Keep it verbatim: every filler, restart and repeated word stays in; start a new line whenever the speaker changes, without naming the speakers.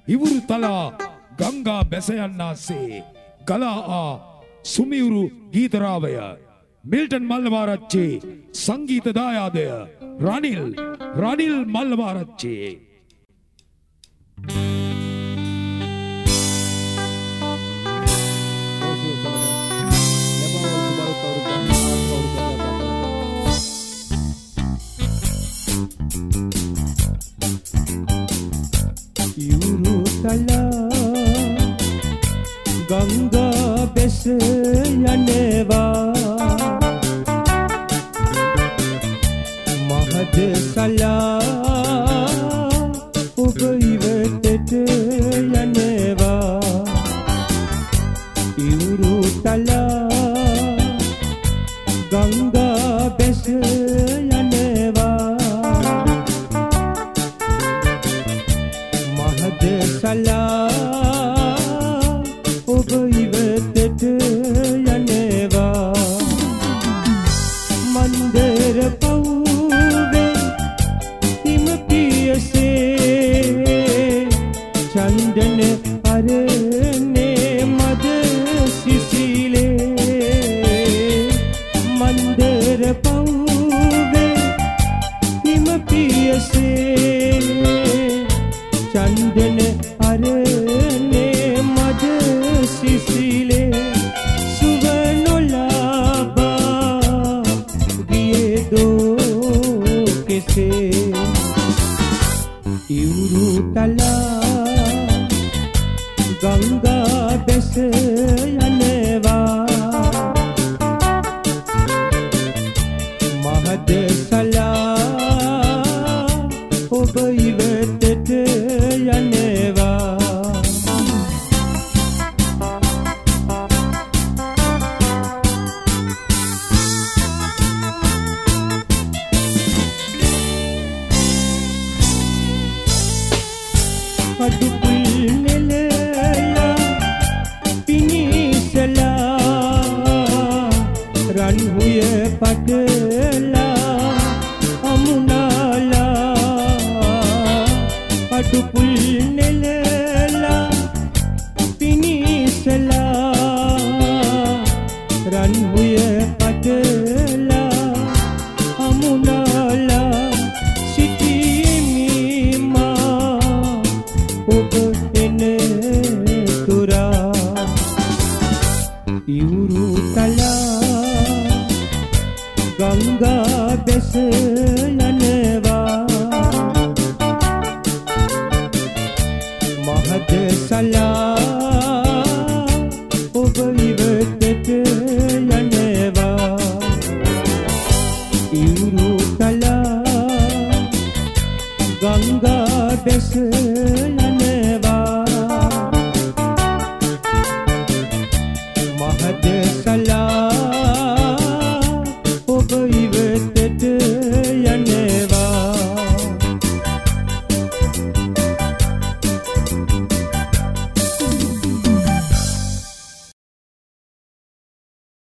ඉවුරු තලා ගංගා බැස යන්නාසේ ගලා ආ සුමිවුරු ගීතරාවය මිල්ටන් මල්ලවාරච්චි සංගීත දායාදය රනිල් රනිල් මල්ලවාරච්චි
ඉවුරු තලා ගංගා බැස යනවා මහද සලා ඔබ ඉවතට යනවා ඉවුරු තලා ගංගා බැස යනවා මහද සලා ඔබ ඉවතට යනවා මන්දර පවුවේ හිම පියසේ චන්දන අරනේ මද සිසිලේ මන්දර පවුවේ හිම පියසේ චන්දන අරනේ මද සිසිලේ සුව නොලබා ගියේ දෝ කෙසේ ඉවුරු තලා ගංගා බැස යනවා මහද සලා ඔබ ඉවතට යනවා කඩුපුල් නෙලලා පිනිසලා රන්හුය පඩලා අමුණලා කඩුපුල් නෙලලා පිනිසලා රන්හුය පඩලා අමුණලා සිටිමා ඔබ එන තුරා ඉවුරු තලා ගංගා බැස යනවා මහද සලා ඔබ ඉවතට යනවා ඉවුරු තලා ගංගා බැස